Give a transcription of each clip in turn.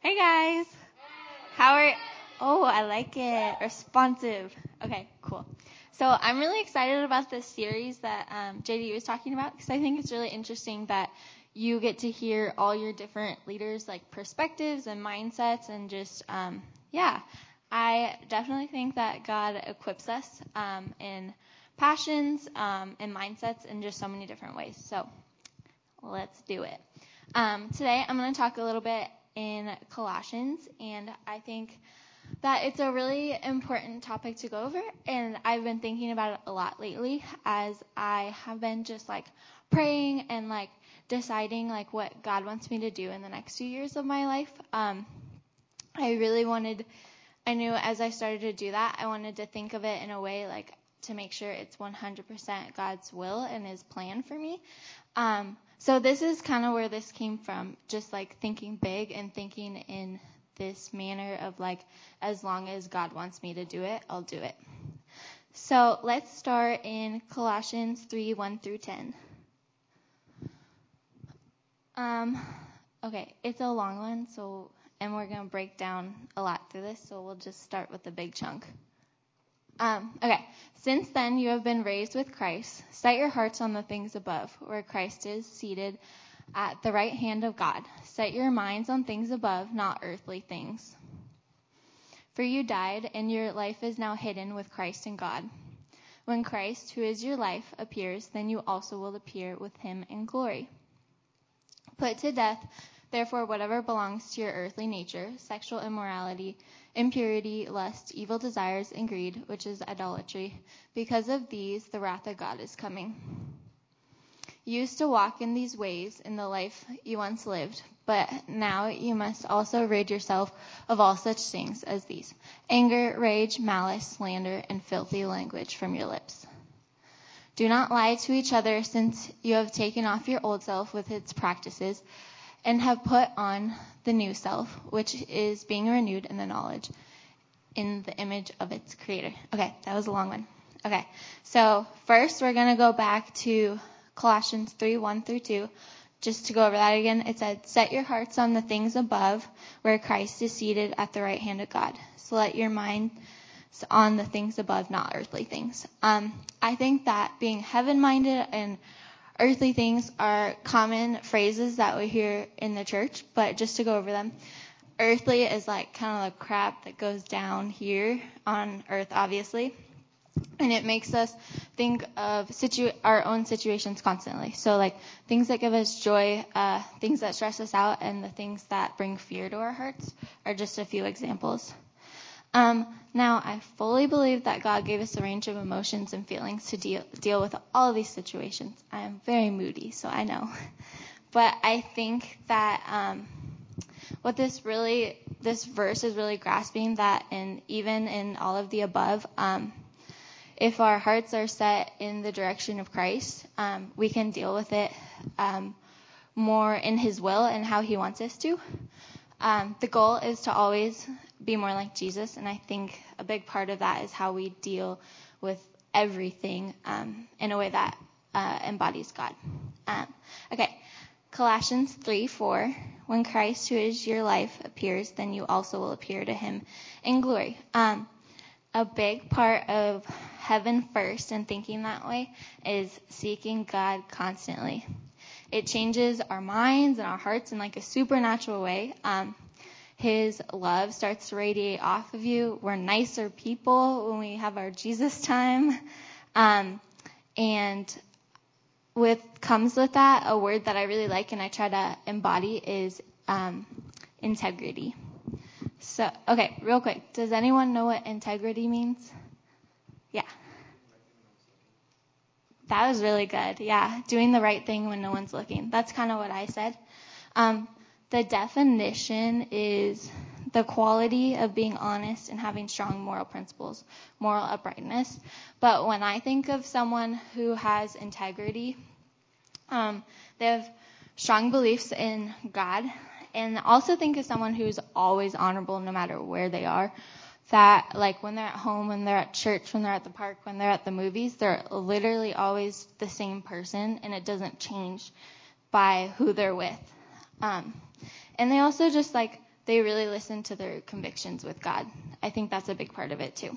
Hey guys. How are Oh, I like it. Responsive. Okay, cool. So I'm really excited about this series that JD was talking about because I think it's really interesting that you get to hear all your different leaders' like perspectives and mindsets and just I definitely think that God equips us in passions and mindsets in just so many different ways. So let's do it. Today I'm going to talk a little bit in Colossians, and I think that it's a really important topic to go over, and I've been thinking about it a lot lately as I have been just like praying and like deciding like what God wants me to do in the next few years of my life. I knew as I started to do that, I wanted to think of it in a way like to make sure it's 100% God's will and His plan for me. So this is kind of where this came from, just like thinking big and thinking in this manner of like, as long as God wants me to do it, I'll do it. So let's start in Colossians 3:1-10. Okay, it's a long one, and we're going to break down a lot through this, so we'll just start with the big chunk. Okay, since then you have been raised with Christ. Set your hearts on the things above, where Christ is seated at the right hand of God. Set your minds on things above, not earthly things. For you died, and your life is now hidden with Christ in God. When Christ, who is your life, appears, then you also will appear with Him in glory. Put to death, therefore, whatever belongs to your earthly nature: sexual immorality, impurity, lust, evil desires, and greed, which is idolatry. Because of these, the wrath of God is coming. You used to walk in these ways in the life you once lived, but now you must also rid yourself of all such things as these: anger, rage, malice, slander, and filthy language from your lips. Do not lie to each other, since you have taken off your old self with its practices and have put on the new self, which is being renewed in the knowledge in the image of its creator. Okay, that was a long one. Okay, so first we're going to go back to Colossians 3:1-2. Just to go over that again, it said, set your hearts on the things above, where Christ is seated at the right hand of God. So let your mind on the things above, not earthly things. I think that being heaven-minded and earthly things are common phrases that we hear in the church, but just to go over them, earthly is like kind of the crap that goes down here on earth, obviously, and it makes us think of our own situations constantly. So like things that give us joy, things that stress us out, and the things that bring fear to our hearts are just a few examples. Now, I fully believe that God gave us a range of emotions and feelings to deal with all of these situations. I am very moody, so I know. But I think that what this verse is really grasping that, and even in all of the above, if our hearts are set in the direction of Christ, we can deal with it more in His will and how He wants us to. The goal is to always be more like Jesus, and I think a big part of that is how we deal with everything in a way that embodies God. Okay, Colossians 3:4. When Christ, who is your life, appears, then you also will appear to Him in glory. A big part of heaven first and thinking that way is seeking God constantly. It changes our minds and our hearts in like a supernatural way. His love starts to radiate off of you. We're nicer people when we have our Jesus time. And comes with that, a word that I really like and I try to embody is integrity. So, okay, real quick. Does anyone know what integrity means? Yeah. That was really good. Yeah, doing the right thing when no one's looking. That's kind of what I said. The definition is the quality of being honest and having strong moral principles, moral uprightness. But when I think of someone who has integrity, they have strong beliefs in God, and also think of someone who's always honorable no matter where they are. That, like, when they're at home, when they're at church, when they're at the park, when they're at the movies, they're literally always the same person, and it doesn't change by who they're with. And they also just, like, they really listen to their convictions with God. I think that's a big part of it too.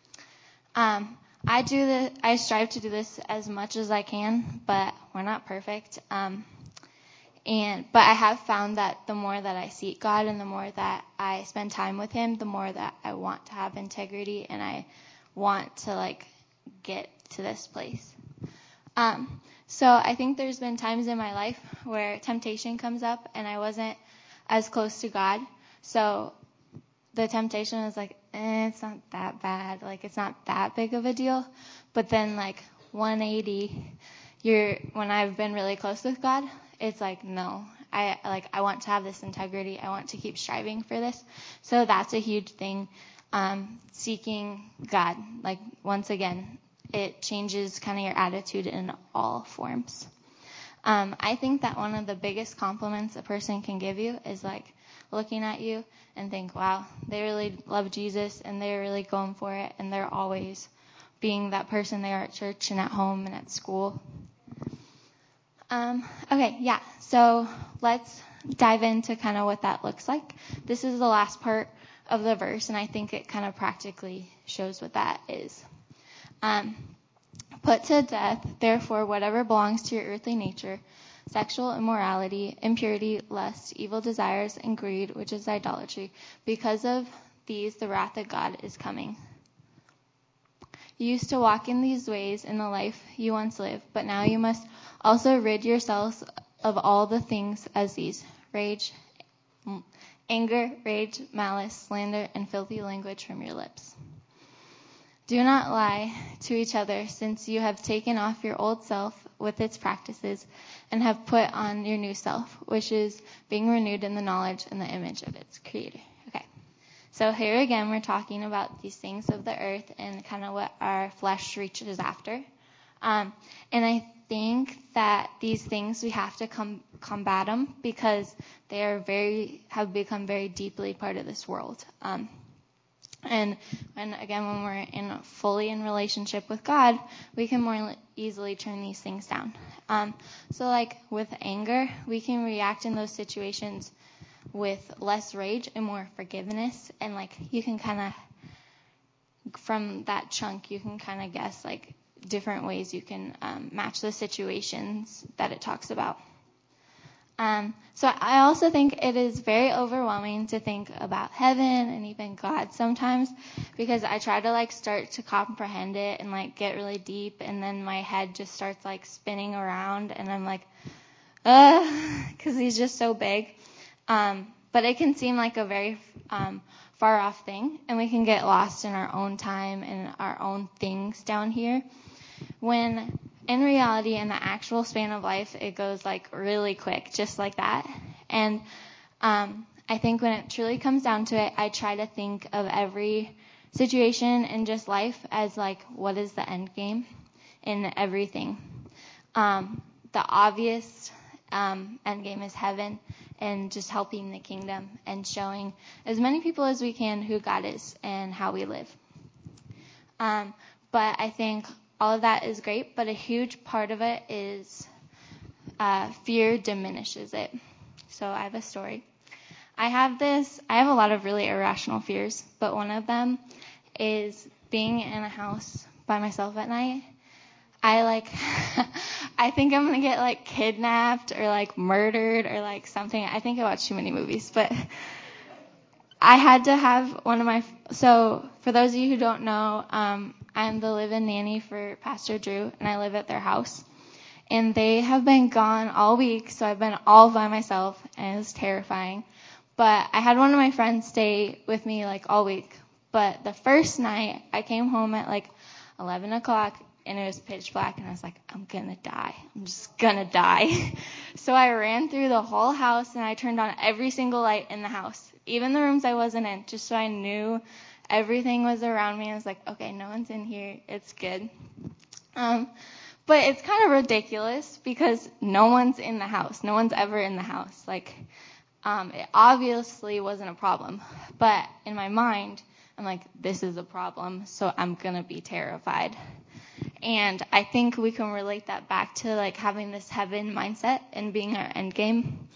I strive to do this as much as I can, but we're not perfect. But I have found that the more that I seek God and the more that I spend time with Him, the more that I want to have integrity and I want to get to this place. So I think there's been times in my life where temptation comes up and I wasn't as close to God. So the temptation is it's not that bad. It's not that big of a deal. But then 180, when I've been really close with God, it's no, I want to have this integrity. I want to keep striving for this. So that's a huge thing. Seeking God, once again, it changes kind of your attitude in all forms. I think that one of the biggest compliments a person can give you is looking at you and think, wow, they really love Jesus and they're really going for it and they're always being that person they are at church and at home and at school. Okay, yeah, so let's dive into kind of what that looks like. This is the last part of the verse, and I think it kind of practically shows what that is. Put to death, therefore, whatever belongs to your earthly nature, sexual immorality, impurity, lust, evil desires, and greed, which is idolatry. Because of these, the wrath of God is coming. You used to walk in these ways in the life you once lived, but now you must also rid yourselves of all the things as these: anger, rage, malice, slander, and filthy language from your lips. Do not lie to each other, since you have taken off your old self with its practices and have put on your new self, which is being renewed in the knowledge and the image of its creator. Okay. So here again, we're talking about these things of the earth and kind of what our flesh reaches after. And I think that these things, we have to combat them because they have become very deeply part of this world. And when we're fully in relationship with God, we can more easily turn these things down. So with anger, we can react in those situations with less rage and more forgiveness. And you can kind of, from that chunk, you can kind of guess different ways you can match the situations that it talks about. So I also think it is very overwhelming to think about heaven and even God sometimes, because I try to start to comprehend it and get really deep, and then my head just starts spinning around, and I'm because he's just so big. But it can seem like a very far off thing, and we can get lost in our own time and our own things down here, when in reality, in the actual span of life, it goes really quick, just like that. And I think when it truly comes down to it, I try to think of every situation in just life as what is the end game in everything. The obvious end game is heaven and just helping the kingdom and showing as many people as we can who God is and how we live. But I think all of that is great, but a huge part of it is fear diminishes it. So I have a story. I have a lot of really irrational fears, but one of them is being in a house by myself at night. I think I'm going to get kidnapped or murdered or something. I think I watch too many movies, but I had to have so for those of you who don't know, I'm the live-in nanny for Pastor Drew, and I live at their house. And they have been gone all week, so I've been all by myself, and it's terrifying. But I had one of my friends stay with me all week. But the first night, I came home at 11 o'clock, and it was pitch black, and I was I'm gonna die. I'm just gonna die. So I ran through the whole house, and I turned on every single light in the house, even the rooms I wasn't in, just so I knew everything was around me. I was okay, no one's in here. It's good. But it's kind of ridiculous because no one's in the house. No one's ever in the house. It obviously wasn't a problem. But in my mind, I'm this is a problem, so I'm going to be terrified. And I think we can relate that back to having this heaven mindset and being our end game.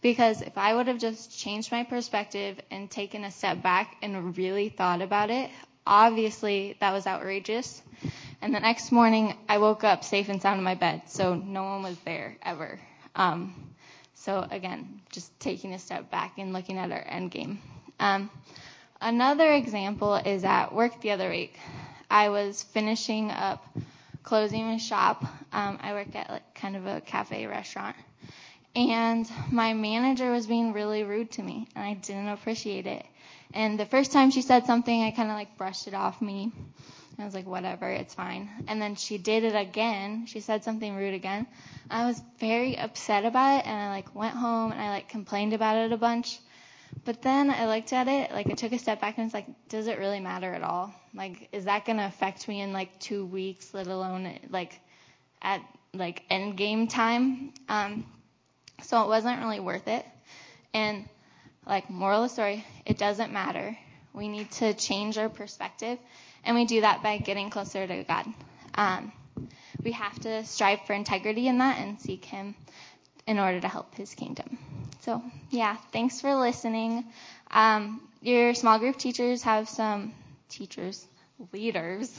Because if I would have just changed my perspective and taken a step back and really thought about it, obviously that was outrageous. And the next morning, I woke up safe and sound in my bed, so no one was there ever. So again, just taking a step back and looking at our end game. Another example is at work the other week. I was finishing up closing my shop. I work at like kind of a cafe restaurant. And my manager was being really rude to me, and I didn't appreciate it. And the first time she said something, I kind of like brushed it off me. I was like, whatever, it's fine. And then she did it again. She said something rude again. I was very upset about it, and I like went home and I like complained about it a bunch. But then I looked at it, like I took a step back and was like, does it really matter at all? Like, is that going to affect me in like 2 weeks, let alone like at like end game time? So it wasn't really worth it. And like moral of the story, it doesn't matter. We need to change our perspective, and we do that by getting closer to God. We have to strive for integrity in that and seek Him in order to help His kingdom. So, yeah, thanks for listening. Your small group teachers have some leaders.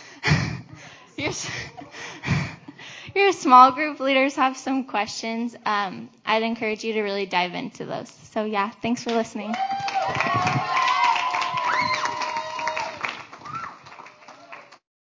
Your small group leaders have some questions. I'd encourage you to really dive into those. So, yeah, thanks for listening.